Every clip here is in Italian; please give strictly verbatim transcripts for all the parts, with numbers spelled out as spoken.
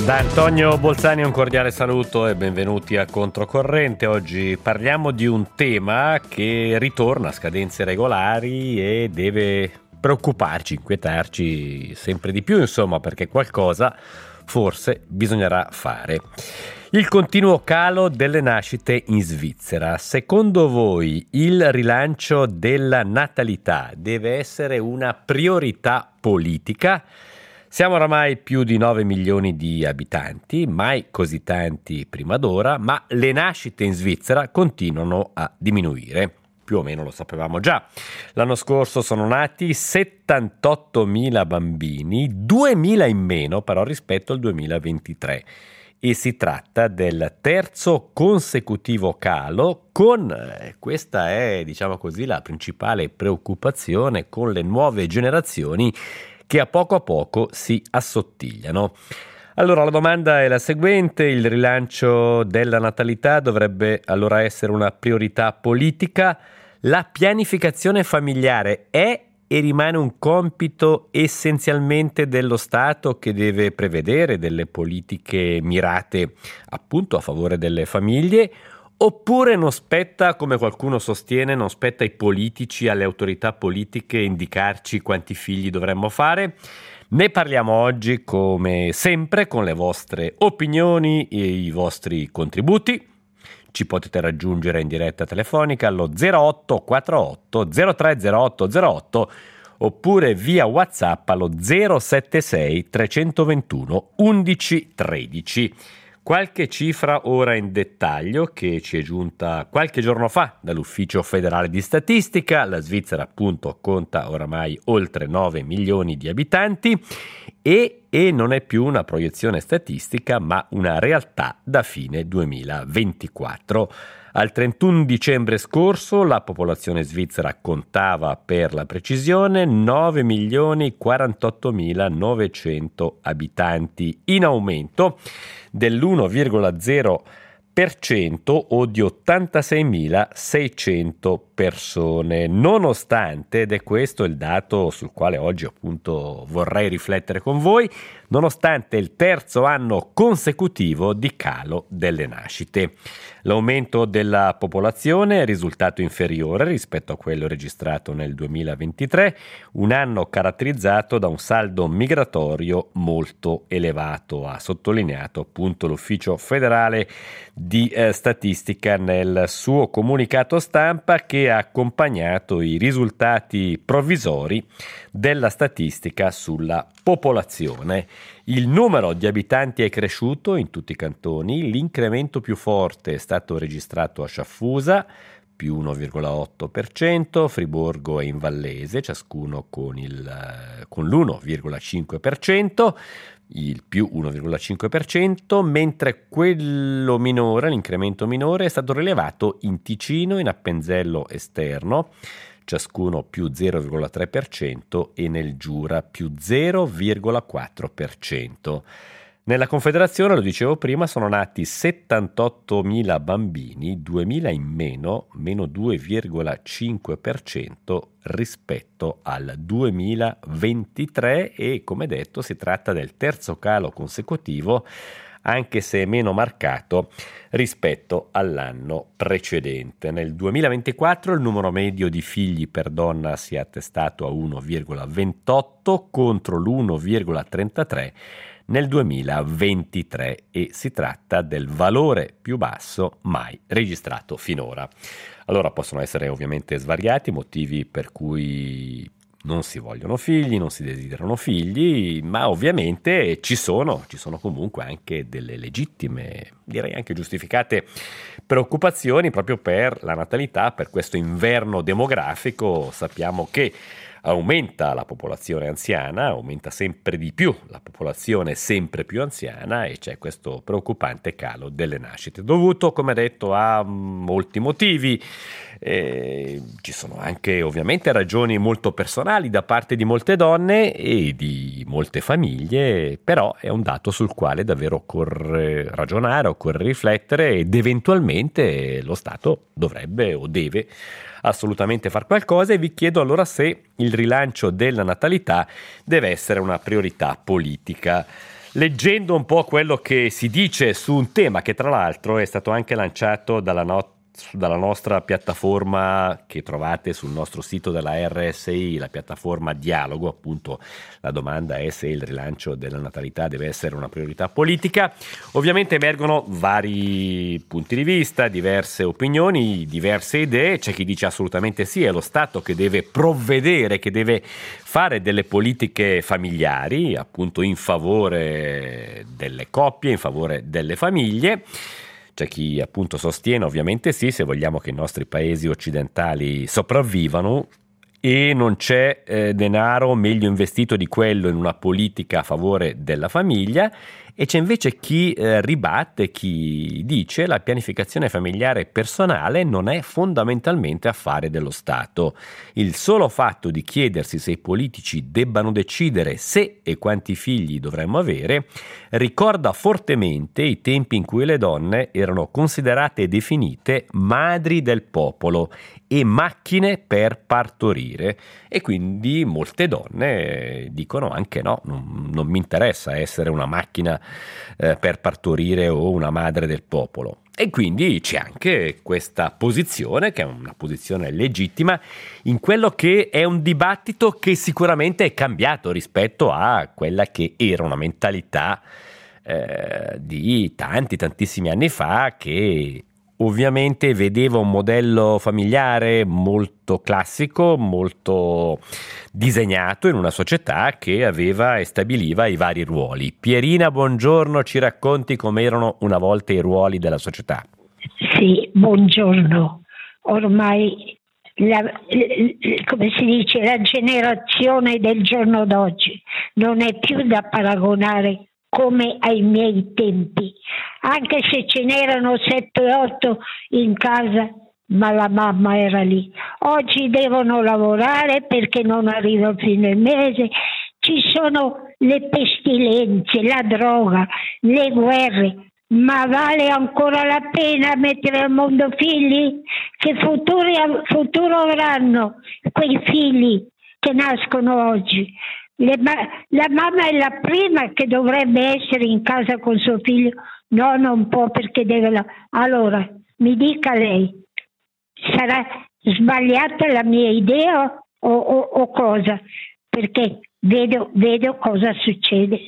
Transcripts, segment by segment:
Da Antonio Bolzani un cordiale saluto e benvenuti a Controcorrente. Oggi parliamo di un tema che ritorna a scadenze regolari e deve preoccuparci, inquietarci sempre di più, insomma, perché qualcosa forse bisognerà fare. Il continuo calo delle nascite in Svizzera. Secondo voi il rilancio della natalità deve essere una priorità politica? Siamo oramai più di nove milioni di abitanti, mai così tanti prima d'ora, ma le nascite in Svizzera continuano a diminuire. Più o meno lo sapevamo già. L'anno scorso sono nati settantottomila bambini, duemila in meno però rispetto al duemilaventitré. E si tratta del terzo consecutivo calo con, eh, questa è diciamo così la principale preoccupazione, con le nuove generazioni che a poco a poco si assottigliano. Allora la domanda è la seguente: il rilancio della natalità dovrebbe allora essere una priorità politica? La pianificazione familiare è e rimane un compito essenzialmente dello Stato, che deve prevedere delle politiche mirate appunto a favore delle famiglie, oppure non spetta, come qualcuno sostiene, non spetta ai politici, alle autorità politiche indicarci quanti figli dovremmo fare? Ne parliamo oggi come sempre con le vostre opinioni e i vostri contributi. Ci potete raggiungere in diretta telefonica allo zero otto quarantotto zero tre zero otto zero otto oppure via WhatsApp allo zero sette sei trecentoventuno undici tredici. Qualche cifra ora in dettaglio che ci è giunta qualche giorno fa dall'Ufficio Federale di Statistica. La Svizzera appunto conta oramai oltre nove milioni di abitanti e, e non è più una proiezione statistica ma una realtà da fine duemilaventiquattro. Al trentuno dicembre scorso la popolazione svizzera contava, per la precisione, nove milioni quarantottomilanovecento abitanti, in aumento dell'uno virgola zero per cento o di ottantaseimilaseicento persone, nonostante, ed è questo il dato sul quale oggi appunto vorrei riflettere con voi, nonostante il terzo anno consecutivo di calo delle nascite. L'aumento della popolazione è risultato inferiore rispetto a quello registrato nel duemilaventitré, un anno caratterizzato da un saldo migratorio molto elevato, ha sottolineato appunto l'Ufficio Federale di eh, Statistica nel suo comunicato stampa, che ha accompagnato i risultati provvisori della statistica sulla popolazione. Il numero di abitanti è cresciuto in tutti i cantoni, l'incremento più forte è stato registrato a Sciaffusa, più uno virgola otto per cento, Friburgo e Invallese, ciascuno con, il, con l'uno virgola cinque per cento, il più uno virgola cinque per cento, mentre quello minore, l'incremento minore, è stato rilevato in Ticino, in Appenzello esterno, ciascuno più zero virgola tre per cento, e nel Giura più zero virgola quattro per cento. Nella Confederazione, lo dicevo prima, sono nati settantottomila bambini, duemila in meno, meno due virgola cinque per cento rispetto al duemilaventitré, e come detto si tratta del terzo calo consecutivo, anche se meno marcato rispetto all'anno precedente. Nel duemilaventiquattro il numero medio di figli per donna si è attestato a uno virgola ventotto contro l'uno virgola trentatré nel duemilaventitré, e si tratta del valore più basso mai registrato finora. Allora possono essere ovviamente svariati motivi per cui non si vogliono figli, non si desiderano figli, ma ovviamente ci sono, ci sono comunque anche delle legittime, direi anche giustificate preoccupazioni proprio per la natalità, per questo inverno demografico. Sappiamo che aumenta la popolazione anziana, aumenta sempre di più la popolazione sempre più anziana, e c'è questo preoccupante calo delle nascite, dovuto, come detto, a molti motivi. Eh, ci sono anche ovviamente ragioni molto personali da parte di molte donne e di molte famiglie, però è un dato sul quale davvero occorre ragionare, occorre riflettere, ed eventualmente lo Stato dovrebbe o deve assolutamente far qualcosa. E vi chiedo allora se il rilancio della natalità deve essere una priorità politica. leggendo un po' quello che si dice su un tema che tra l'altro è stato anche lanciato dalla not- dalla nostra piattaforma che trovate sul nostro sito della R S I, la piattaforma Dialogo, appunto la domanda è se il rilancio della natalità deve essere una priorità politica. Ovviamente emergono vari punti di vista, diverse opinioni, diverse idee. C'è chi dice assolutamente sì, è lo Stato che deve provvedere, che deve fare delle politiche familiari, appunto in favore delle coppie, in favore delle famiglie. C'è chi appunto sostiene ovviamente sì, se vogliamo che i nostri paesi occidentali sopravvivano, e non c'è eh, denaro meglio investito di quello in una politica a favore della famiglia. E c'è invece chi eh, ribatte, chi dice la pianificazione familiare personale non è fondamentalmente affare dello Stato. Il solo fatto di chiedersi se i politici debbano decidere se e quanti figli dovremmo avere ricorda fortemente i tempi in cui le donne erano considerate e definite madri del popolo e macchine per partorire, e quindi molte donne dicono anche no, non, non mi interessa essere una macchina eh, per partorire o una madre del popolo. E quindi c'è anche questa posizione, che è una posizione legittima, in quello che è un dibattito che sicuramente è cambiato rispetto a quella che era una mentalità eh, di tanti, tantissimi anni fa, che ovviamente vedeva un modello familiare molto classico, molto disegnato in una società che aveva e stabiliva i vari ruoli. Pierina, buongiorno, ci racconti come erano una volta i ruoli della società? Sì, buongiorno. Ormai, la, come si dice, la generazione del giorno d'oggi non è più da paragonare come ai miei tempi, anche se ce n'erano sette otto in casa, ma la mamma era lì. Oggi devono lavorare perché non arriva a fine mese, ci sono le pestilenze, la droga, le guerre, ma vale ancora la pena mettere al mondo figli? Che futuri, futuro avranno quei figli che nascono oggi? Le, la mamma è la prima che dovrebbe essere in casa con suo figlio. No, non può perché deve... La... Allora, mi dica lei, sarà sbagliata la mia idea o, o, o cosa? Perché vedo, vedo cosa succede.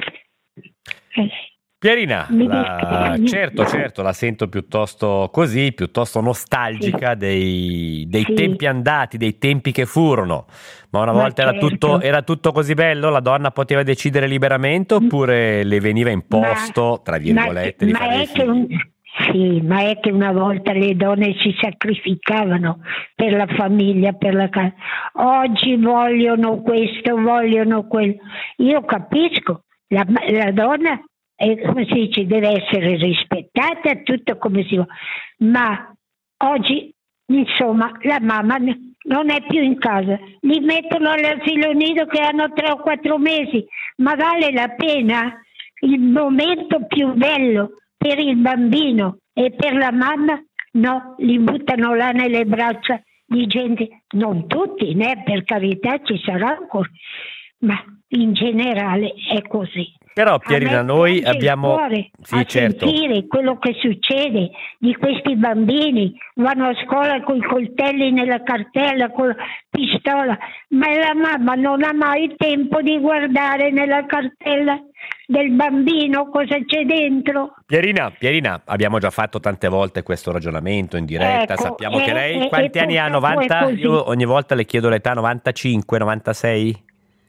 Pierina, la... certo, certo, la sento piuttosto così, piuttosto nostalgica sì. dei, dei sì. tempi andati, dei tempi che furono. Ma una volta Ma era, certo. tutto, era tutto così bello? La donna poteva decidere liberamente oppure le veniva imposto, ma, tra virgolette, ma, di fare ma dei figli? Un... Sì, ma è che una volta le donne si sacrificavano per la famiglia, per la casa. Oggi vogliono questo, vogliono quello. Io capisco, la, la donna... E come si dice, deve essere rispettata, tutto come si vuole, ma oggi insomma la mamma non è più in casa, li mettono all'asilo nido che hanno tre o quattro mesi, ma vale la pena? Il momento più bello per il bambino e per la mamma? No, li buttano là nelle braccia di gente, non tutti, né, per carità ci sarà ancora, ma in generale è così. Però Pierina, noi abbiamo cuore sì, a certo. sentire quello che succede di questi bambini, vanno a scuola con i coltelli nella cartella, con la pistola, ma la mamma non ha mai tempo di guardare nella cartella del bambino cosa c'è dentro. Pierina, Pierina, abbiamo già fatto tante volte questo ragionamento in diretta, ecco, sappiamo eh, che lei eh, quanti eh, anni ha? novanta? Io ogni volta le chiedo l'età, novantacinque, novantasei?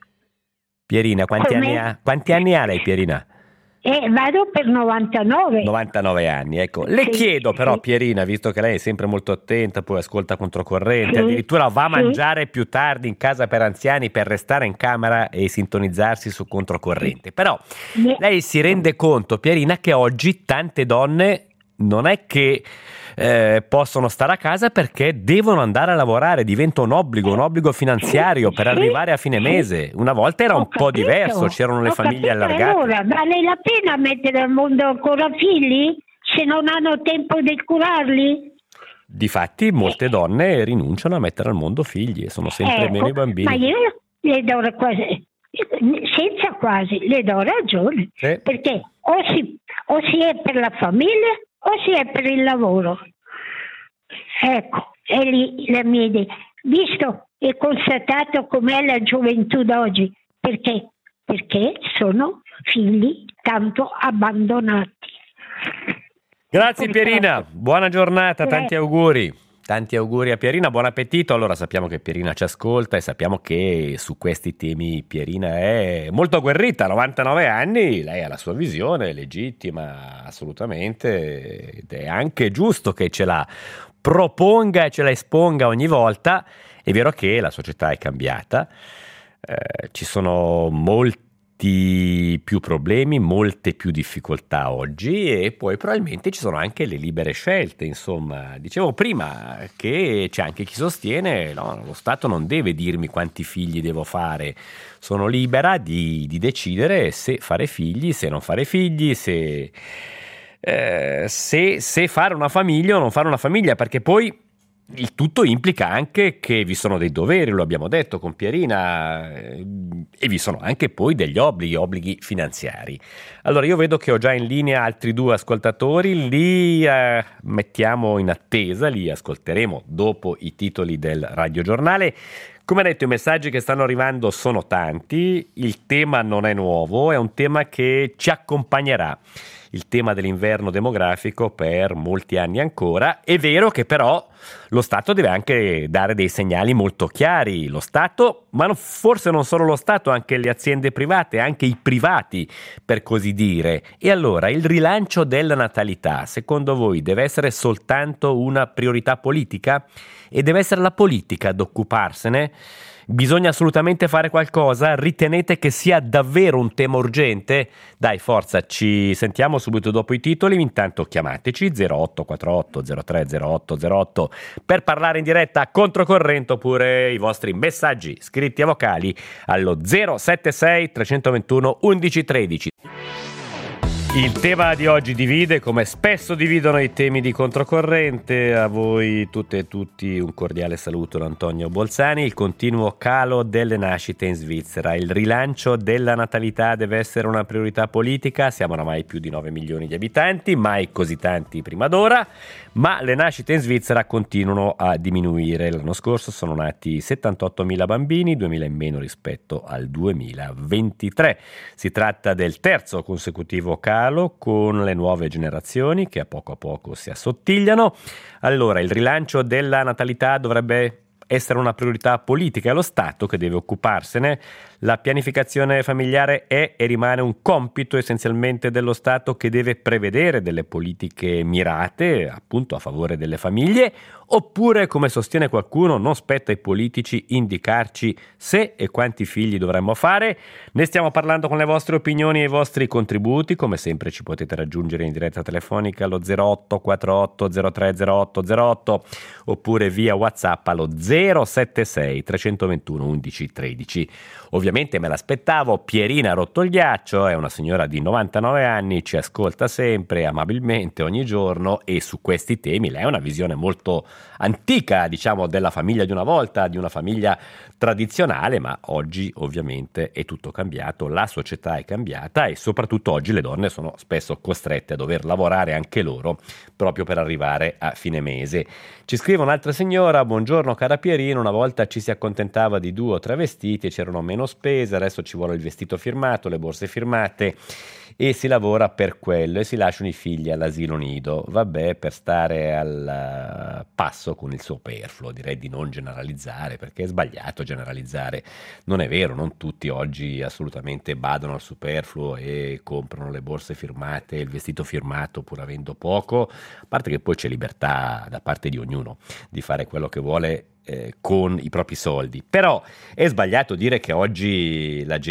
Pierina, quanti anni ha? Quanti anni ha lei, Pierina? Eh, vado per novantanove. novantanove anni, ecco. Le sì, chiedo però, sì. Pierina, visto che lei è sempre molto attenta, poi ascolta controcorrente, sì, addirittura va a mangiare sì. più tardi in casa per anziani per restare in camera e sintonizzarsi su controcorrente. Però sì. lei si rende conto, Pierina, che oggi tante donne non è che eh, possono stare a casa perché devono andare a lavorare, diventa un obbligo, un obbligo finanziario per sì, arrivare a fine mese. Una volta era un capito, po' diverso, c'erano le famiglie capito, allargate. Allora, vale la pena mettere al mondo ancora figli se non hanno tempo di curarli? Difatti molte donne rinunciano a mettere al mondo figli e sono sempre ecco, meno i bambini. Ma io le do quasi... senza quasi, le do ragione, sì. Perché o si, o si è per la famiglia o si è per il lavoro. Ecco, è lì la mia idea. Visto e constatato com'è la gioventù d'oggi, perché? Perché sono figli tanto abbandonati. Grazie Pierina, buona giornata, tanti Eh. auguri. Tanti auguri a Pierina, buon appetito. Allora sappiamo che Pierina ci ascolta e sappiamo che su questi temi Pierina è molto agguerrita, novantanove anni, lei ha la sua visione, legittima assolutamente, ed è anche giusto che ce la proponga e ce la esponga ogni volta. È vero che la società è cambiata, eh, ci sono molti più problemi, molte più difficoltà oggi e poi probabilmente ci sono anche le libere scelte. Insomma, dicevo prima che c'è anche chi sostiene no, lo Stato non deve dirmi quanti figli devo fare, sono libera di, di decidere se fare figli, se non fare figli, se, eh, se, se fare una famiglia o non fare una famiglia, perché poi il tutto implica anche che vi sono dei doveri, lo abbiamo detto con Pierina, eh, e vi sono anche poi degli obblighi, obblighi finanziari. Allora io vedo che ho già in linea altri due ascoltatori, li eh, mettiamo in attesa, li ascolteremo dopo i titoli del radiogiornale. Come detto, i messaggi che stanno arrivando sono tanti, il tema non è nuovo, è un tema che ci accompagnerà. Il tema dell'inverno demografico per molti anni ancora. È vero che però lo Stato deve anche dare dei segnali molto chiari. Lo Stato, ma non, forse non solo lo Stato, anche le aziende private, anche i privati, per così dire. E allora il rilancio della natalità, secondo voi, deve essere soltanto una priorità politica? E deve essere la politica ad occuparsene? Bisogna assolutamente fare qualcosa? Ritenete che sia davvero un tema urgente? Dai, forza, ci sentiamo subito dopo i titoli. Intanto chiamateci zero otto quattro otto zero tre zero otto zero otto per parlare in diretta a controcorrente, oppure i vostri messaggi scritti a vocali allo zero sette sei tre due uno undici tredici. Il tema di oggi divide, come spesso dividono i temi di controcorrente. A voi tutte e tutti un cordiale saluto da Antonio Bolzani. Il continuo calo delle nascite in Svizzera, il rilancio della natalità deve essere una priorità politica. Siamo oramai più di nove milioni di abitanti, mai così tanti prima d'ora, ma le nascite in Svizzera continuano a diminuire. L'anno scorso sono nati settantottomila bambini, duemila in meno rispetto al duemilaventitré. Si tratta del terzo consecutivo calo con le nuove generazioni che a poco a poco si assottigliano. Allora, il rilancio della natalità dovrebbe essere una priorità politica, è lo Stato che deve occuparsene. La pianificazione familiare è e rimane un compito essenzialmente dello Stato, che deve prevedere delle politiche mirate appunto a favore delle famiglie, oppure, come sostiene qualcuno, non spetta ai politici indicarci se e quanti figli dovremmo fare. Ne stiamo parlando con le vostre opinioni e i vostri contributi. Come sempre ci potete raggiungere in diretta telefonica allo zero otto quattro otto zero tre zero otto zero otto oppure via WhatsApp allo zero sette sei tre due uno undici tredici. Ovviamente me l'aspettavo, Pierina ha rotto il ghiaccio, è una signora di novantanove anni, ci ascolta sempre amabilmente ogni giorno e su questi temi lei ha una visione molto antica, diciamo, della famiglia di una volta, di una famiglia tradizionale, ma oggi ovviamente è tutto cambiato, la società è cambiata e soprattutto oggi le donne sono spesso costrette a dover lavorare anche loro proprio per arrivare a fine mese. Ci scrive un'altra signora: buongiorno cara Pierina, una volta ci si accontentava di due o tre vestiti e c'erano meno spese, adesso ci vuole il vestito firmato, le borse firmate e si lavora per quello e si lasciano i figli all'asilo nido. Vabbè, per stare al passo con il superfluo direi di non generalizzare, perché è sbagliato generalizzare. Non è vero, non tutti oggi assolutamente badano al superfluo e comprano le borse firmate, il vestito firmato pur avendo poco, a parte che poi c'è libertà da parte di ognuno di fare quello che vuole eh, con i propri soldi. Però è sbagliato dire che oggi la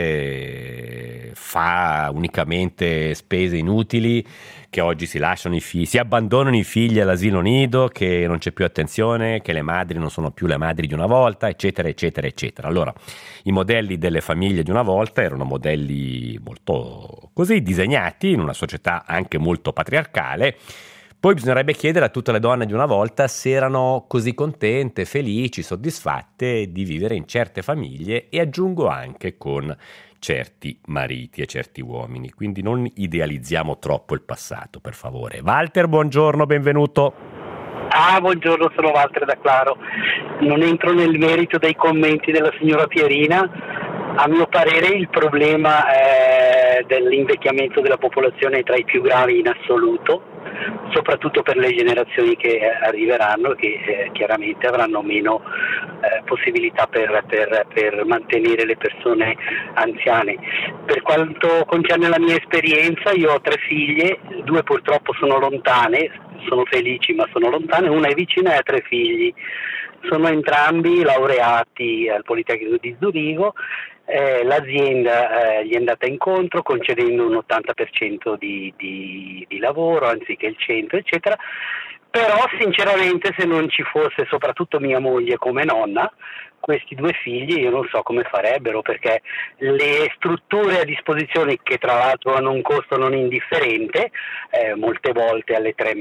gente fa unicamente spese inutili, che oggi si lasciano i figli, si abbandonano i figli all'asilo nido, che non c'è più attenzione, che le madri non sono più le madri di una volta, eccetera, eccetera, eccetera. Allora, i modelli delle famiglie di una volta erano modelli molto così disegnati in una società anche molto patriarcale, Poi bisognerebbe chiedere a tutte le donne di una volta se erano così contente, felici, soddisfatte di vivere in certe famiglie e aggiungo anche con certi mariti e certi uomini. Quindi non idealizziamo troppo il passato, per favore. Walter, buongiorno, benvenuto. Ah, buongiorno, sono Walter da Claro. Non entro nel merito dei commenti della signora Pierina. A mio parere il problema è dell'invecchiamento della popolazione è tra i più gravi in assoluto, soprattutto per le generazioni che arriveranno, che eh, chiaramente avranno meno eh, possibilità per, per, per mantenere le persone anziane. Per quanto concerne la mia esperienza, io ho tre figlie, due purtroppo sono lontane, sono felici ma sono lontane, una è vicina e ha tre figli. Sono entrambi laureati al Politecnico di Zurigo. Eh, l'azienda eh, gli è andata incontro concedendo un ottanta per cento di, di, di lavoro anziché il cento, eccetera. Però sinceramente se non ci fosse soprattutto mia moglie come nonna, questi due figli io non so come farebbero, perché le strutture a disposizione, che tra l'altro hanno un costo non indifferente, eh, molte volte alle tre e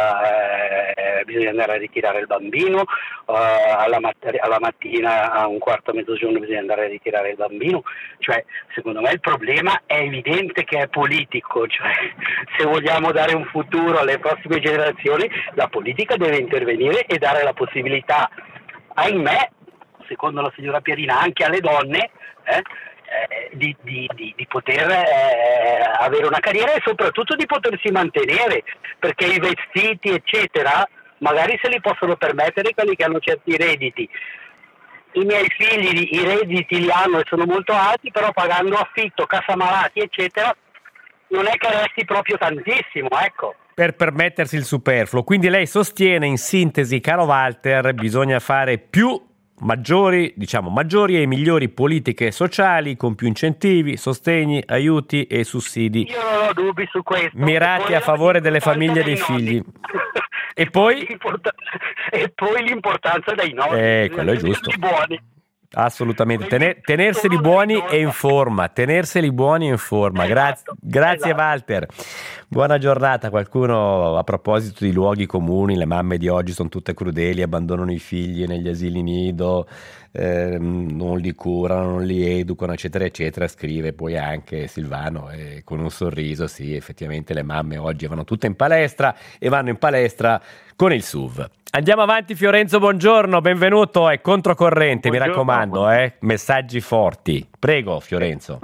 mezza eh, bisogna andare a ritirare il bambino, eh, alla, mat- alla mattina a un quarto a mezzogiorno bisogna andare a ritirare il bambino, cioè secondo me il problema è evidente che è politico, cioè se vogliamo dare un futuro alle prossime generazioni la politica deve intervenire e dare la possibilità, ahimè, secondo la signora Pierina, anche alle donne eh, eh, di, di, di, di poter eh, avere una carriera e soprattutto di potersi mantenere, perché i vestiti eccetera magari se li possono permettere quelli che hanno certi redditi. I miei figli i redditi li hanno e sono molto alti, però pagando affitto, casa malati eccetera non è che resti proprio tantissimo, ecco. Per permettersi il superfluo. Quindi lei sostiene, in sintesi, caro Walter, bisogna fare più maggiori, diciamo, maggiori e migliori politiche sociali con più incentivi, sostegni, aiuti e sussidi. Io non ho dubbi su questo. Mirati a favore delle famiglie e dei figli. E poi? E poi l'importanza dei nonni. Eh, quello è giusto. Buoni. Assolutamente, Tener, tenerseli buoni e in forma, tenerseli buoni e in forma. Grazie, esatto, grazie esatto. Walter. Buona giornata. Qualcuno, a proposito di luoghi comuni, le mamme di oggi sono tutte crudeli, abbandonano i figli negli asili nido, eh, non li curano, non li educano, eccetera, eccetera. Scrive poi anche Silvano eh, con un sorriso, sì, effettivamente le mamme oggi vanno tutte in palestra e vanno in palestra con il S U V. Andiamo avanti, Fiorenzo, buongiorno, benvenuto, è controcorrente, buongiorno. Mi raccomando, eh, messaggi forti. Prego, Fiorenzo.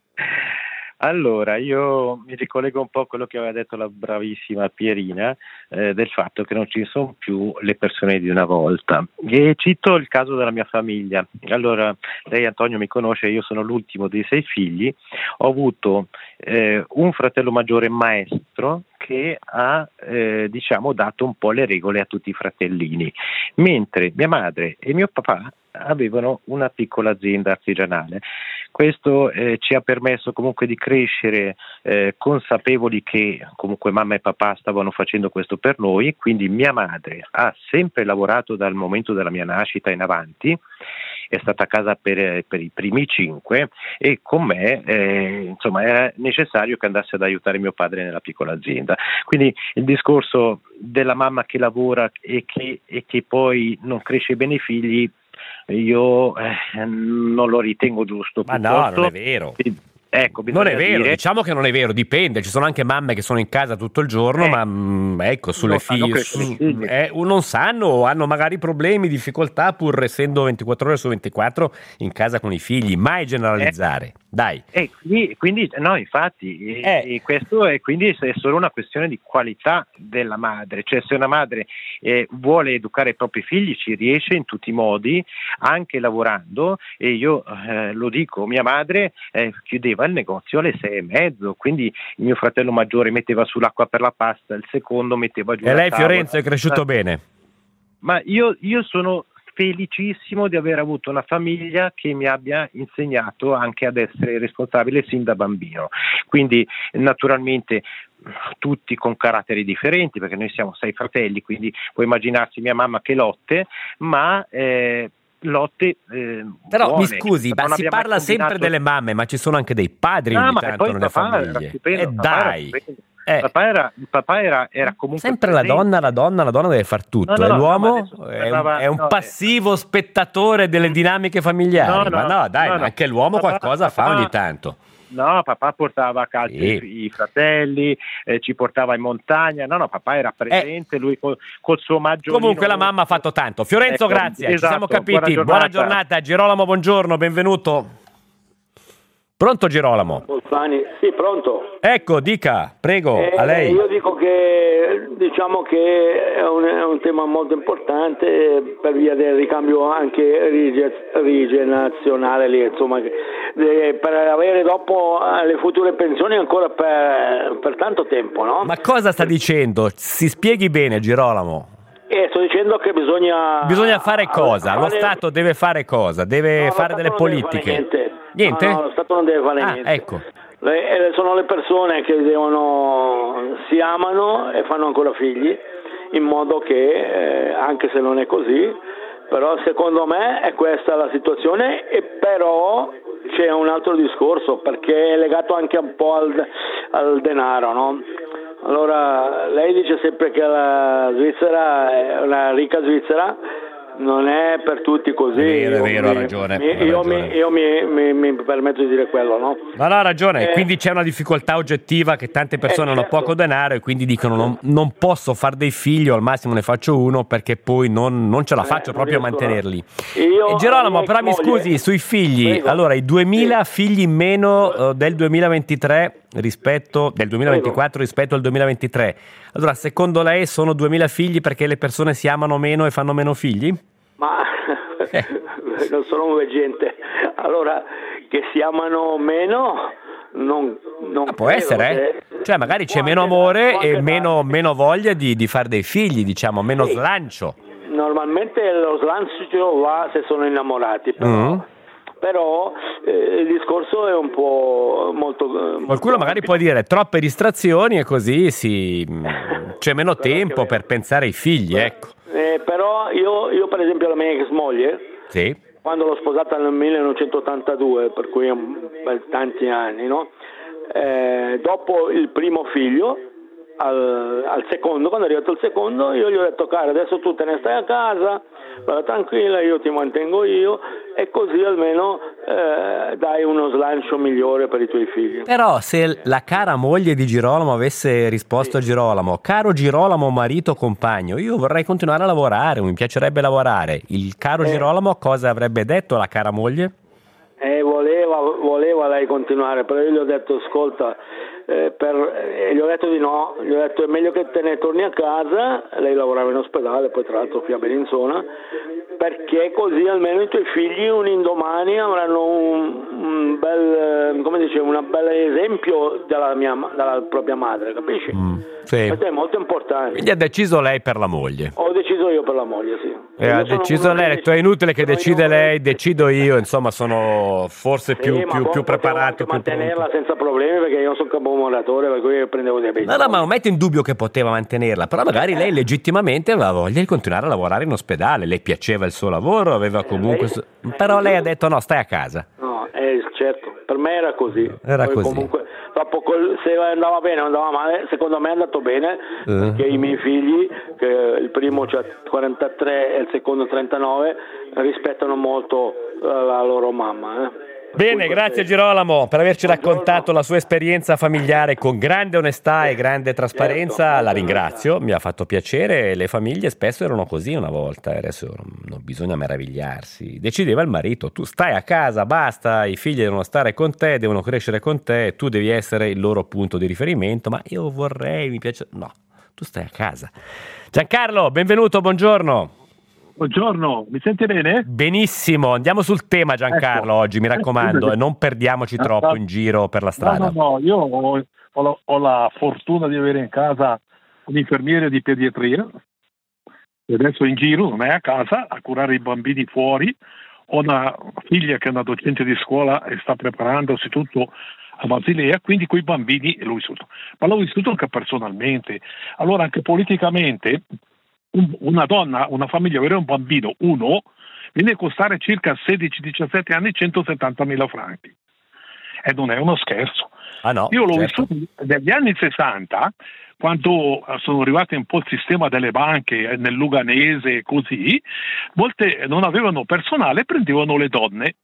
Allora, io mi ricollego un po' a quello che aveva detto la bravissima Pierina, eh, del fatto che non ci sono più le persone di una volta. E cito il caso della mia famiglia. Allora, lei Antonio mi conosce, io sono l'ultimo dei sei figli, ho avuto eh, un fratello maggiore maestro che ha eh, diciamo dato un po' le regole a tutti i fratellini, mentre mia madre e mio papà avevano una piccola azienda artigianale. Questo eh, ci ha permesso comunque di crescere eh, consapevoli che comunque mamma e papà stavano facendo questo per noi, quindi mia madre ha sempre lavorato dal momento della mia nascita in avanti, è stata a casa per, per i primi cinque e con me eh, insomma era necessario che andasse ad aiutare mio padre nella piccola azienda. Quindi il discorso della mamma che lavora e che, e che poi non cresce bene i figli, io eh, non lo ritengo giusto. Ma no, non è vero. Ecco, non è vero, dire... diciamo che non è vero, dipende, ci sono anche mamme che sono in casa tutto il giorno, eh, ma mh, ecco, sulle figlie su, eh, non sanno o hanno magari problemi, difficoltà, pur essendo ventiquattro ore su ventiquattro in casa con i figli, mai generalizzare, eh, dai. Eh, quindi, quindi, no, infatti, eh. e questo è quindi è solo una questione di qualità della madre, cioè se una madre eh, vuole educare i propri figli ci riesce in tutti i modi, anche lavorando, e io eh, lo dico, mia madre eh, chiudeva il negozio alle sei e mezzo, quindi il mio fratello maggiore metteva sull'acqua per la pasta, il secondo metteva giù e la lei tavola. Fiorenzo è cresciuto bene? Ma io, io sono felicissimo di aver avuto una famiglia che mi abbia insegnato anche ad essere responsabile sin da bambino, quindi naturalmente tutti con caratteri differenti, perché noi siamo sei fratelli, quindi puoi immaginarsi mia mamma che lotte, ma eh, lotte eh, però buone. Mi scusi, ma si parla sempre delle mamme, ma ci sono anche dei padri no, ogni ma tanto nelle famiglie, e eh, dai Eh. Papà era, papà era, era comunque sempre presente. la donna, la donna, la donna deve far tutto, no, no, e l'uomo no, è, un, è un no, passivo spettatore delle dinamiche familiari. No, no, ma no, dai, no, no. anche l'uomo papà, qualcosa papà, fa ogni tanto. No, papà portava a calcio sì. i, i fratelli, eh, ci portava in montagna. No, no, papà era presente, eh. lui col, col suo maggiolino. Comunque la mamma ha fatto tanto. Fiorenzo, ecco, grazie, esatto, ci siamo capiti. Buona giornata. Buona giornata. Girolamo, buongiorno, benvenuto. Pronto Girolamo? Bolzani, sì, pronto. Ecco, dica, prego, eh, a lei. Io dico che diciamo che è un, è un tema molto importante per via del ricambio anche rigenerazionale lì, insomma, per avere dopo le future pensioni ancora per, per tanto tempo, no? Ma cosa sta dicendo? Si spieghi bene, Girolamo. Eh, sto dicendo che bisogna... Bisogna fare cosa? Fare... Lo Stato deve fare cosa? Deve no, fare delle politiche? Niente. Niente? No, no, lo Stato non deve fare ah, niente. Ecco. Le, sono le persone che devono, si amano e fanno ancora figli, in modo che, eh, anche se non è così, però secondo me è questa la situazione, e però c'è un altro discorso, perché è legato anche un po' al, al denaro, no? Allora, lei dice sempre che la Svizzera è una ricca Svizzera, non è per tutti così. È vero, è vero, ha ragione. Mi, ha io ragione. mi, io mi, mi, mi permetto di dire quello, no? No, no, ha ragione, eh, quindi c'è una difficoltà oggettiva che tante persone eh, certo. hanno poco denaro e quindi dicono non, non posso far dei figli, o al massimo ne faccio uno perché poi non, non ce la faccio eh, proprio a mantenerli. Io, e Girolamo, però mi scusi, sui figli, prego. Allora i duemila sì. figli in meno uh, del duemilaventitré rispetto del duemilaventiquattro prego. Rispetto al duemilaventitré. Allora, secondo lei sono duemila figli perché le persone si amano meno e fanno meno figli? Ma eh. non sono veggente. Allora, che si amano meno non, non ah, può essere, eh? Cioè magari c'è meno amore e meno, meno voglia di, di fare dei figli, diciamo, meno sì. slancio. Normalmente lo slancio va se sono innamorati, però mm. però eh, il discorso è un po' molto... Qualcuno molto magari ampio. Può dire troppe distrazioni e così si c'è meno tempo per pensare ai figli, ecco. Eh, però io, io per esempio la mia ex moglie, sì. quando l'ho sposata nel millenovecentottantadue, per cui tanti anni, no? Eh, dopo il primo figlio, al, al secondo, quando è arrivato il secondo, io gli ho detto: cara, adesso tu te ne stai a casa, vada tranquilla, io ti mantengo io, e così almeno eh, dai uno slancio migliore per i tuoi figli. Però se la cara moglie di Girolamo avesse risposto sì. a Girolamo: caro Girolamo, marito, compagno, io vorrei continuare a lavorare, mi piacerebbe lavorare, il caro eh. Girolamo cosa avrebbe detto alla cara moglie? Eh, voleva, voleva lei continuare, però io gli ho detto: ascolta, eh, per, eh, gli ho detto di no, gli ho detto è meglio che te ne torni a casa. Lei lavorava in ospedale, poi tra l'altro qui a Bellinzona, perché così almeno i tuoi figli un indomani avranno un, un bel, come dice, un bel esempio dalla, mia, dalla propria madre, capisci? Mm, sì. Questo è molto importante. Quindi ha deciso lei per la moglie. Ho deciso io per la moglie, sì. E ha deciso lei, ha detto è inutile che decide lei, decido io, insomma sono forse più, sì, più, più preparato. Più mantenerla senza problemi, perché io sono capomoratore, per cui prendevo diabete. No, no, ma non metto in dubbio che poteva mantenerla, però magari lei legittimamente aveva voglia di continuare a lavorare in ospedale, le piaceva il suo lavoro, aveva comunque... Eh, lei, però lei ha detto no, stai a casa. No, eh, certo, per me era così. Era poi così. Comunque, dopo col, se andava bene o andava male, secondo me è andato bene, uh. perché i miei figli, che il primo c'ha quarantatré e il secondo trentanove, rispettano molto la loro mamma, eh. Bene, grazie Girolamo per averci raccontato la sua esperienza familiare con grande onestà e grande trasparenza. La ringrazio, mi ha fatto piacere. Le famiglie spesso erano così una volta, adesso non bisogna meravigliarsi. Decideva il marito: tu stai a casa, basta, i figli devono stare con te, devono crescere con te, tu devi essere il loro punto di riferimento. Ma io vorrei, mi piace... No, tu stai a casa. Giancarlo, benvenuto, buongiorno. Buongiorno, mi sente bene? Benissimo, andiamo sul tema Giancarlo ecco. oggi, mi raccomando, e non perdiamoci troppo in giro per la strada. No, no, no, io ho, ho, la, ho la fortuna di avere in casa un infermiere di pediatria, e adesso in giro, non è a casa, a curare i bambini fuori. Ho una figlia che è una docente di scuola e sta preparandosi tutto a Basilea, quindi quei bambini l'ho vissuto, ma l'ho vissuto anche personalmente. Allora anche politicamente una donna, una famiglia, avere un bambino, uno, viene a costare circa sedici diciassette anni centosettantamila franchi. e non è uno scherzo. Ah no, Io l'ho certo. vissuto negli anni sessanta, quando sono arrivati un po' il sistema delle banche nel Luganese e così, molte non avevano personale, prendevano le donne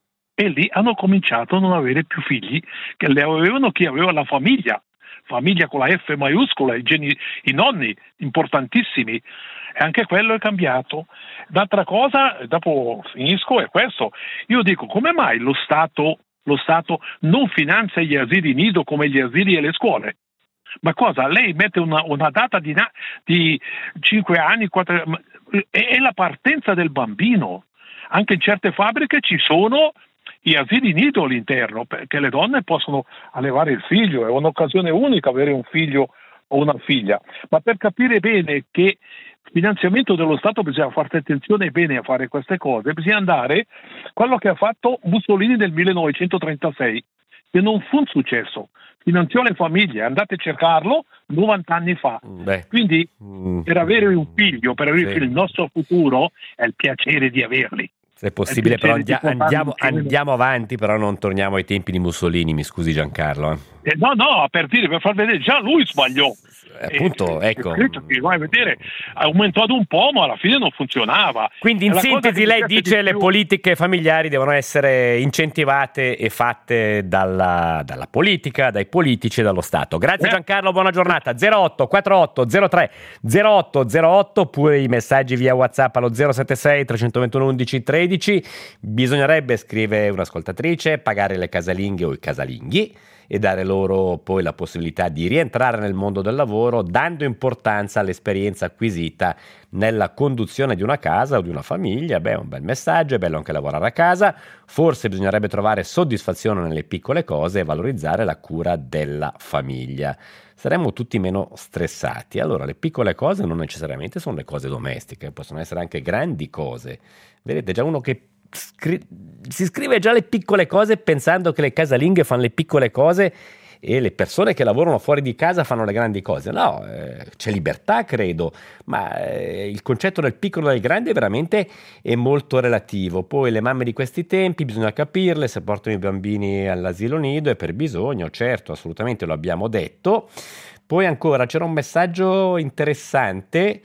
e lì hanno cominciato a non avere più figli, che le avevano chi aveva la famiglia, famiglia con la F maiuscola, i, geni, i nonni importantissimi, e anche quello è cambiato. D'altra cosa, dopo finisco, è questo, io dico, come mai lo Stato, lo Stato non finanzia gli asili nido come gli asili e le scuole? Ma cosa? Lei mette una, una data di, na- di cinque anni, quattro, è, è la partenza del bambino. Anche in certe fabbriche ci sono gli asili nido all'interno, perché le donne possono allevare il figlio, è un'occasione unica avere un figlio o una figlia. Ma per capire bene che finanziamento dello Stato bisogna fare attenzione bene a fare queste cose, bisogna andare quello che ha fatto Mussolini nel millenovecentotrentasei, che non fu un successo, finanziò le famiglie, andate a cercarlo novanta anni fa. Beh. Quindi per avere un figlio, per avere Sì. il nostro futuro, è il piacere di averli. Se è possibile, È però piacere andia- di portarli andiamo, insieme. andiamo avanti, però non torniamo ai tempi di Mussolini, mi scusi Giancarlo. eh. Eh, no, no, per dire, per far vedere, già lui sbagliò. Eh, appunto, Eh, ecco. è scritto che, vai a vedere, aumentò ad un po', ma alla fine non funzionava. Quindi È in la cosa sintesi che mi lei piace dice di le più. politiche familiari devono essere incentivate e fatte dalla, dalla politica, dai politici e dallo Stato. Grazie Eh. Giancarlo, buona giornata. zero otto quarantotto zero tre zero otto zero otto oppure i messaggi via WhatsApp allo zero sette sei tre due uno undici tredici. Bisognerebbe, scrive un'ascoltatrice, pagare le casalinghe o i casalinghi e dare loro poi la possibilità di rientrare nel mondo del lavoro, dando importanza all'esperienza acquisita nella conduzione di una casa o di una famiglia. Beh, è un bel messaggio, è bello anche lavorare a casa, forse bisognerebbe trovare soddisfazione nelle piccole cose e valorizzare la cura della famiglia. Saremmo tutti meno stressati. Allora, le piccole cose non necessariamente sono le cose domestiche, possono essere anche grandi cose. Vedete, già uno che Scri- si scrive già le piccole cose pensando che le casalinghe fanno le piccole cose e le persone che lavorano fuori di casa fanno le grandi cose. No, eh, c'è libertà, credo, ma eh, il concetto del piccolo e del grande veramente è molto relativo. Poi le mamme di questi tempi bisogna capirle, se portano i bambini all'asilo nido è per bisogno, certo, assolutamente, lo abbiamo detto. Poi ancora c'era un messaggio interessante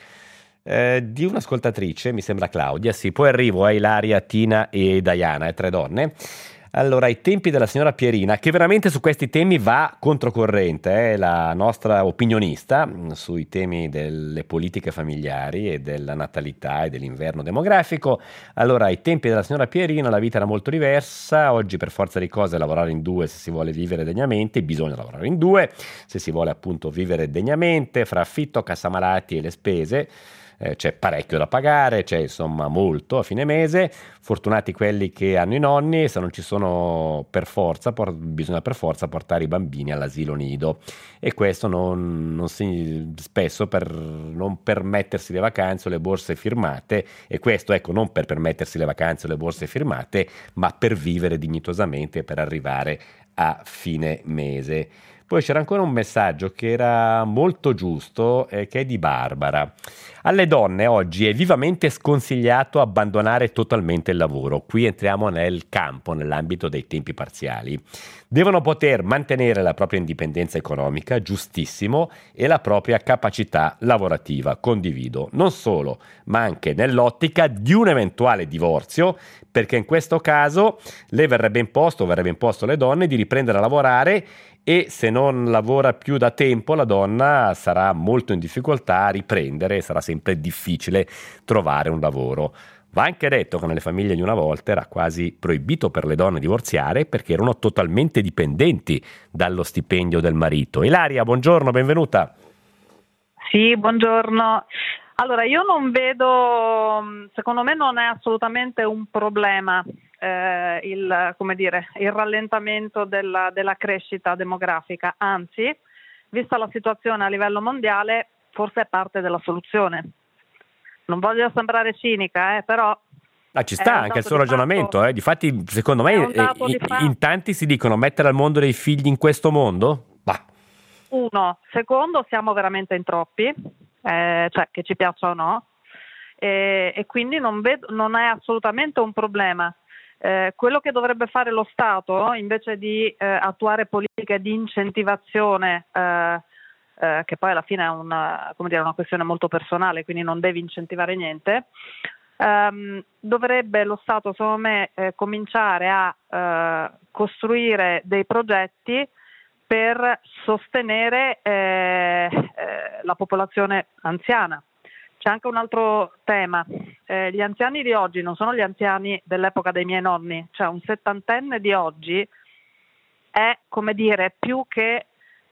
Eh, di un'ascoltatrice, mi sembra Claudia, sì, poi arrivo a Ilaria, Tina e Diana, e tre donne. Allora, ai tempi della signora Pierina, che veramente su questi temi va controcorrente, è eh, la nostra opinionista mh, sui temi delle politiche familiari e della natalità e dell'inverno demografico. Allora, ai tempi della signora Pierina la vita era molto diversa, oggi per forza di cose lavorare in due se si vuole vivere degnamente, bisogna lavorare in due, se si vuole appunto vivere degnamente, fra affitto, cassamalati e le spese. Eh, c'è parecchio da pagare, c'è insomma molto a fine mese, fortunati quelli che hanno i nonni, se non ci sono per forza, por- bisogna per forza portare i bambini all'asilo nido e questo non, non si, spesso per non permettersi le vacanze o le borse firmate, e questo ecco non per permettersi le vacanze o le borse firmate, ma per vivere dignitosamente e per arrivare a fine mese. Poi c'era ancora un messaggio che era molto giusto, eh, che è di Barbara. Alle donne oggi è vivamente sconsigliato abbandonare totalmente il lavoro. Qui entriamo nel campo, nell'ambito dei tempi parziali. Devono poter mantenere la propria indipendenza economica, giustissimo, e la propria capacità lavorativa, condivido. Non solo, ma anche nell'ottica di un eventuale divorzio, perché in questo caso le verrebbe imposto, verrebbe imposto alle donne di riprendere a lavorare e se non lavora più da tempo la donna sarà molto in difficoltà a riprendere e sarà sempre difficile trovare un lavoro. Va anche detto che nelle famiglie di una volta era quasi proibito per le donne divorziare perché erano totalmente dipendenti dallo stipendio del marito. Ilaria, buongiorno, benvenuta. Sì, buongiorno. Allora, io non vedo, secondo me non è assolutamente un problema eh, il, come dire, il rallentamento della, della crescita demografica, anzi, vista la situazione a livello mondiale, forse è parte della soluzione. Non voglio sembrare cinica, eh, però... Ah, ci sta anche il suo ragionamento, eh. Difatti, secondo me, eh, in, in tanti si dicono mettere al mondo dei figli in questo mondo? Bah. Uno. Secondo, siamo veramente in troppi, eh, cioè che ci piaccia o no, e, e quindi non, vedo, non è assolutamente un problema. Eh, quello che dovrebbe fare lo Stato, invece di eh, attuare politiche di incentivazione, eh, eh, che poi alla fine è una, come dire, una questione molto personale, quindi non devi incentivare niente, ehm, dovrebbe lo Stato, secondo me, eh, cominciare a eh, costruire dei progetti per sostenere eh, eh, la popolazione anziana. C'è anche un altro tema, eh, gli anziani di oggi non sono gli anziani dell'epoca dei miei nonni, cioè un settantenne di oggi è, come dire, più che,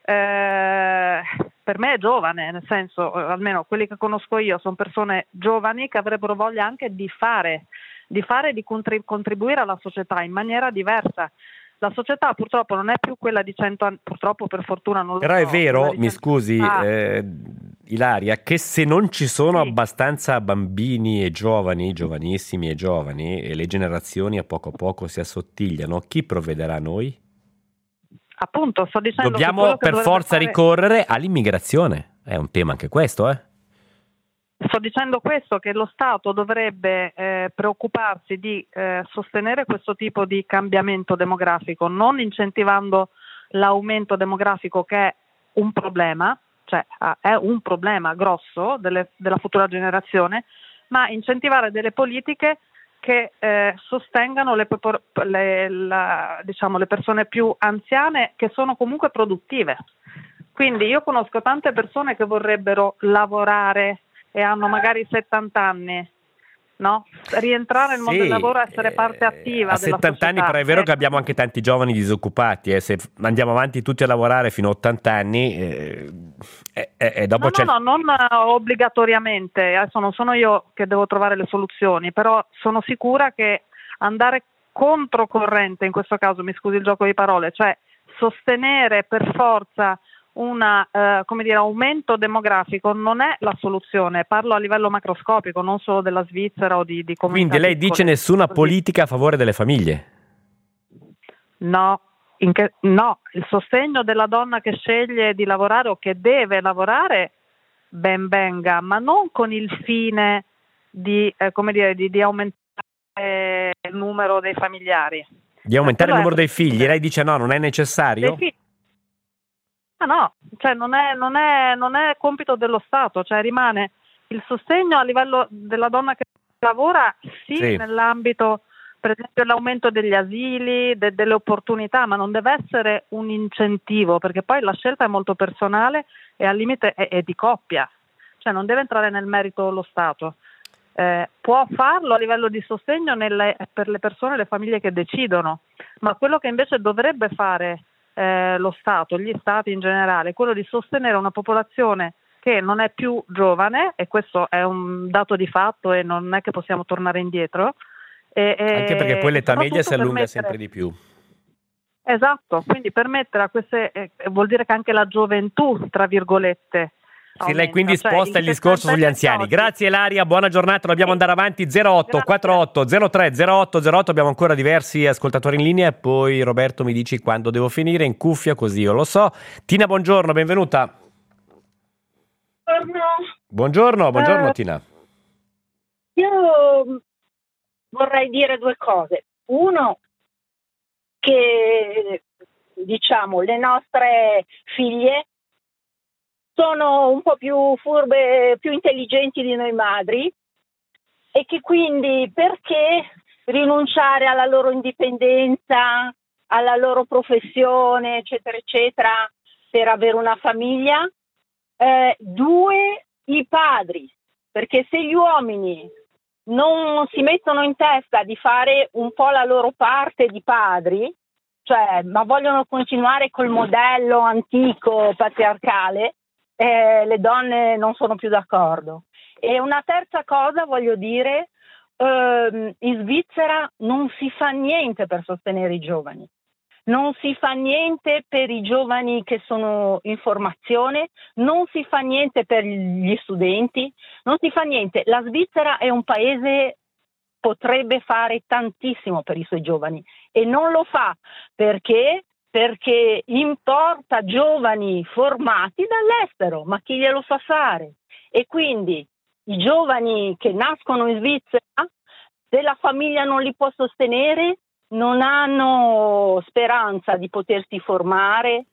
eh, per me è giovane, nel senso, almeno quelli che conosco io sono persone giovani che avrebbero voglia anche di fare, di fare e di contrib- contribuire alla società in maniera diversa. La società purtroppo non è più quella di cento anni, purtroppo per fortuna non lo Però so. è vero, mi cento scusi, ah. eh, Ilaria, che se non ci sono Sì. abbastanza bambini e giovani, giovanissimi e giovani, e le generazioni a poco a poco si assottigliano, chi provvederà a noi? Appunto, sto dicendo che Dobbiamo quello che per dovrebbe forza fare... ricorrere all'immigrazione. È un tema anche questo, eh? Sto dicendo questo, che lo Stato dovrebbe eh, preoccuparsi di eh, sostenere questo tipo di cambiamento demografico, non incentivando l'aumento demografico, che è un problema, cioè è un problema grosso delle, della futura generazione, ma incentivare delle politiche che eh, sostengano le, le, la, diciamo, le persone più anziane, che sono comunque produttive. Quindi io conosco tante persone che vorrebbero lavorare e hanno magari settanta anni, no? Rientrare nel mondo Sì, del lavoro, essere parte attiva a della settanta anni, società. però è vero Eh, che abbiamo anche tanti giovani disoccupati, eh. Se andiamo avanti tutti a lavorare fino a ottanta anni, eh, e, e, e dopo No, c'è... no, no, non obbligatoriamente, adesso non sono io che devo trovare le soluzioni, però sono sicura che andare controcorrente, in questo caso, mi scusi il gioco di parole, cioè sostenere per forza un eh, come dire, aumento demografico non è la soluzione. Parlo a livello macroscopico, non solo della Svizzera o di, di comunità Quindi lei piccole. dice nessuna Così. politica a favore delle famiglie? No, in che, no, il sostegno della donna che sceglie di lavorare o che deve lavorare, ben venga, ma non con il fine di, eh, come dire, di, di aumentare il numero dei familiari. Di aumentare Quello il numero è dei figli? Lei dice no, non è necessario? Dei figli. Ah no, cioè non è, non è, non è compito dello Stato, cioè rimane il sostegno a livello della donna che lavora, sì, Sì. nell'ambito, per esempio, l'aumento degli asili, de, delle opportunità, ma non deve essere un incentivo, perché poi la scelta è molto personale e al limite è, è di coppia, cioè non deve entrare nel merito lo Stato. Eh, può farlo a livello di sostegno nelle, per le persone, le famiglie che decidono, ma quello che invece dovrebbe fare eh, lo Stato, gli Stati in generale, è quello di sostenere una popolazione che non è più giovane, e questo è un dato di fatto e non è che possiamo tornare indietro. E, Anche perché poi l'età media si allunga permettere... sempre di più. Esatto, quindi permettere a queste, eh, vuol dire che anche la gioventù, tra virgolette, Sì, lei quindi cioè, sposta il discorso sugli anziani. oggi... Grazie Ilaria, buona giornata, dobbiamo Sì. andare avanti. zero otto quarantotto zero tre zero otto zero otto, abbiamo ancora diversi ascoltatori in linea e poi Roberto mi dici quando devo finire in cuffia, così io lo so. Tina, buongiorno, benvenuta. Buongiorno. Buongiorno, buongiorno Uh, Tina. Io vorrei dire due cose. Uno, che diciamo le nostre figlie sono un po' più furbe, più intelligenti di noi madri, e che quindi perché rinunciare alla loro indipendenza, alla loro professione, eccetera, eccetera, per avere una famiglia? Eh, due, i padri, perché se gli uomini non si mettono in testa di fare un po' la loro parte di padri, cioè ma vogliono continuare col modello antico patriarcale, eh, le donne non sono più d'accordo. E una terza cosa voglio dire, ehm, in Svizzera non si fa niente per sostenere i giovani. Non si fa niente per i giovani che sono in formazione, non si fa niente per gli studenti, non si fa niente. La Svizzera è un paese, potrebbe fare tantissimo per i suoi giovani e non lo fa perché perché importa giovani formati dall'estero, ma chi glielo fa fare? E quindi i giovani che nascono in Svizzera se la famiglia non li può sostenere, non hanno speranza di potersi formare,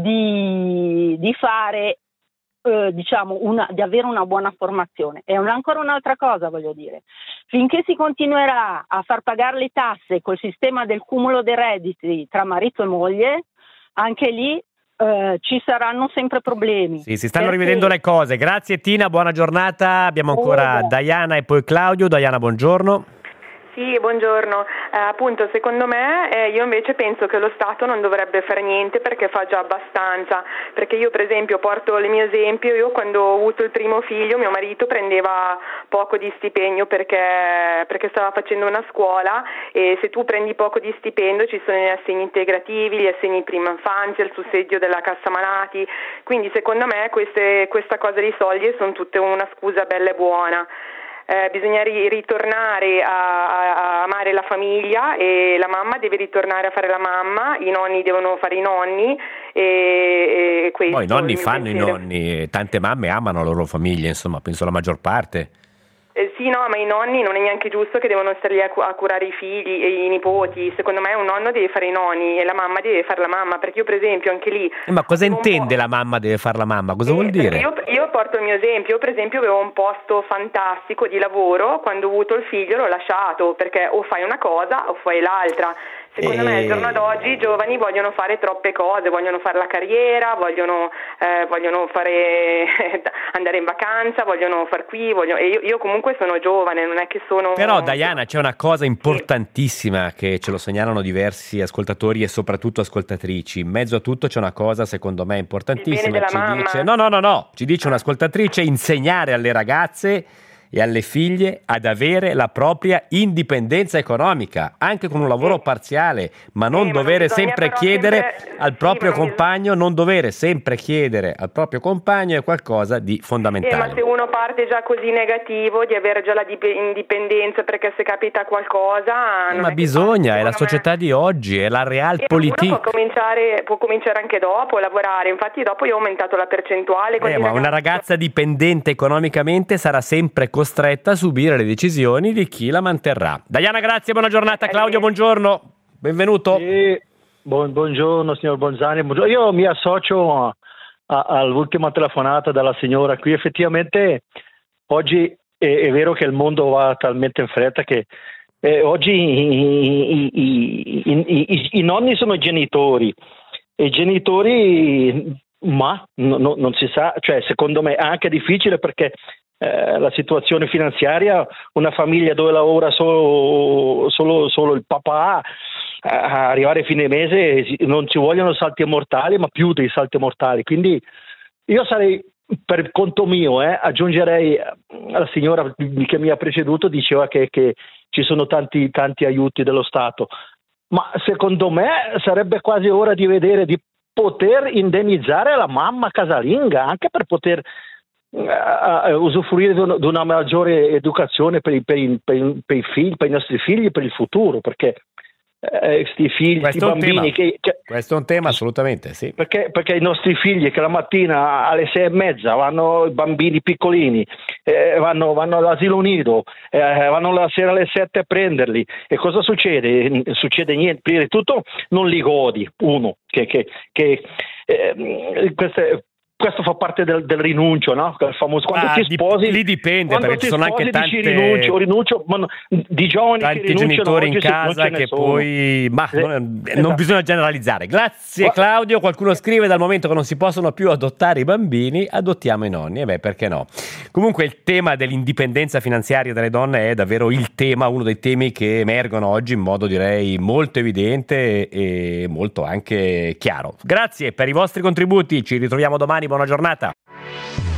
di, di fare, eh, diciamo, una, di avere una buona formazione. E una, ancora un'altra cosa voglio dire, finché si continuerà a far pagare le tasse col sistema del cumulo dei redditi tra marito e moglie, anche lì eh, ci saranno sempre problemi. Sì, si stanno perché... rivedendo le cose. Grazie Tina, buona giornata. Abbiamo ancora oh, Diana e poi Claudio. Diana, buongiorno. Sì, buongiorno. Eh, appunto, secondo me eh, io invece penso che lo Stato non dovrebbe fare niente perché fa già abbastanza, perché io per esempio porto il mio esempio, io quando ho avuto il primo figlio mio marito prendeva poco di stipendio perché, perché stava facendo una scuola, e se tu prendi poco di stipendio ci sono gli assegni integrativi, gli assegni prima infanzia, il sussidio della cassa malati, quindi secondo me queste, questa cosa di soldi sono tutte una scusa bella e buona. Eh, bisogna ri- ritornare a, a, a amare la famiglia, e la mamma deve ritornare a fare la mamma, i nonni devono fare i nonni, e, e questo. Poi i nonni fanno pensiero. i nonni, tante mamme amano la loro famiglia, insomma, penso la maggior parte. Eh, sì, no, ma i nonni non è neanche giusto che devono stare lì a, cu- a curare i figli e i nipoti. Secondo me un nonno deve fare i nonni e la mamma deve fare la mamma, perché io per esempio anche lì... Eh, ma cosa intende la mamma deve fare la mamma? Cosa eh, vuol dire? Io, io porto il mio esempio, io per esempio avevo un posto fantastico di lavoro, quando ho avuto il figlio l'ho lasciato, perché o fai una cosa o fai l'altra. Secondo e... me al giorno d'oggi i giovani vogliono fare troppe cose, vogliono fare la carriera, vogliono, eh, vogliono fare andare in vacanza, vogliono far qui, vogliono... e io, io comunque sono giovane, non è che sono... Però Diana, c'è una cosa importantissima sì. che ce lo segnalano diversi ascoltatori e soprattutto ascoltatrici. In mezzo a tutto c'è una cosa secondo me importantissima, ci mamma. dice no no no no, ci dice un'ascoltatrice: insegnare alle ragazze e alle figlie ad avere la propria indipendenza economica, anche con un lavoro sì. parziale, ma non sì, dovere ma sempre chiedere sempre... al proprio sì, compagno, non dovere sempre chiedere al proprio compagno è qualcosa di fondamentale. Sì, ma se uno parte già così negativo di avere già la dip- indipendenza perché se capita qualcosa... Eh, ma bisogna, è la società me... di oggi, è la realpolitik. Uno può cominciare, può cominciare anche dopo a lavorare, infatti dopo io ho aumentato la percentuale. Eh, ma una ragazza dipendente economicamente sarà sempre costretta a subire le decisioni di chi la manterrà. Diana, grazie, buona giornata. Claudio, buongiorno, benvenuto. Sì, buon, buongiorno signor Bonzani. Buongiorno. Io mi associo a, a, all'ultima telefonata della signora qui. Effettivamente oggi è, è vero che il mondo va talmente in fretta che eh, oggi i, i, i, i, i, i nonni sono i genitori e i genitori, ma no, no, non si sa, cioè secondo me è anche difficile perché Eh, la situazione finanziaria, una famiglia dove lavora solo, solo, solo il papà, eh, arrivare a fine mese non ci vogliono salti mortali, ma più dei salti mortali. Quindi io sarei, per conto mio, eh, aggiungerei, la signora che mi ha preceduto diceva che, che ci sono tanti, tanti aiuti dello Stato, ma secondo me sarebbe quasi ora di vedere di poter indennizzare la mamma casalinga, anche per poter a usufruire di una maggiore educazione per i, per, i, per, i, per i figli, per i nostri figli, per il futuro, perché questi eh, figli, questi bambini che, che, questo è un tema assolutamente sì, perché, perché i nostri figli che la mattina alle sei e mezza vanno, i bambini piccolini eh, vanno, vanno all'asilo nido, eh, vanno la sera alle sette a prenderli, e cosa succede? Succede niente, prima di tutto non li godi, uno che, che, che eh, queste questo fa parte del, del rinuncio, no? Il famoso quando ah, ti sposi, lì dipende, perché ci sono anche tante rinuncio, rinuncio, ma di giovani tanti che genitori in casa che poi ma eh, non, esatto. non bisogna generalizzare. Grazie Claudio. Qualcuno scrive: dal momento che non si possono più adottare i bambini, adottiamo i nonni. E beh, perché no? Comunque il tema dell'indipendenza finanziaria delle donne è davvero il tema, uno dei temi che emergono oggi in modo direi molto evidente e molto anche chiaro. Grazie per i vostri contributi, ci ritroviamo domani, buona giornata.